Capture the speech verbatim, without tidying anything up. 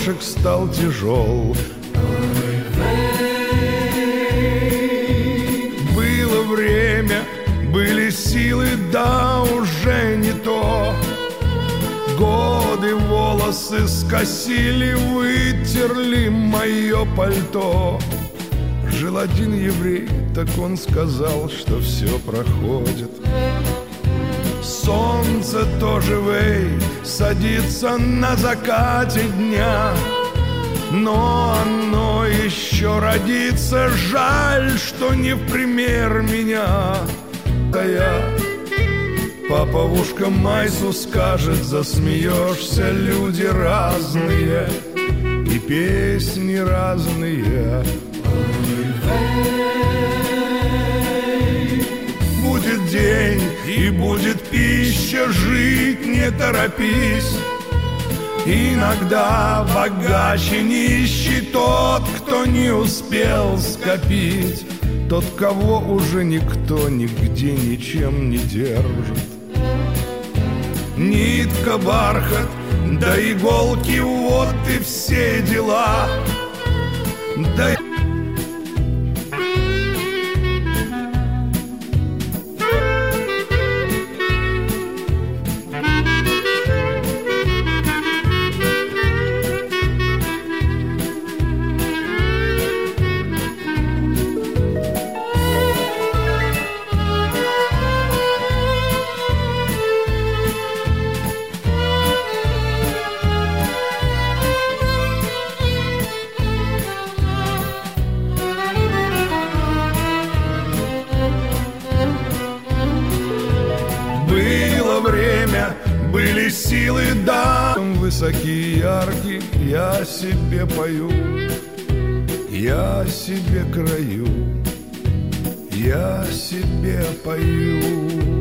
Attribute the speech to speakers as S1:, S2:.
S1: горошек стал тяжел. Было время, были силы, да уже не то. Годы волосы скосили, вытерли мое пальто. Жил один еврей, так он сказал, что все проходит. Солнце тоже, вей, садится на закате дня, но оно еще родится. Жаль, что не в пример меня. Да я, папа-ушка Майсу скажет, засмеешься, люди разные и песни разные. Будет день и будет пища, жить не торопись. Иногда богаче нищий тот, кто не успел скопить, тот, кого уже никто нигде ничем не держит. Нитка, бархат, да иголки, вот и все дела. Да были силы, да, высокие, яркие, я себе пою, я себе краю, я себе пою.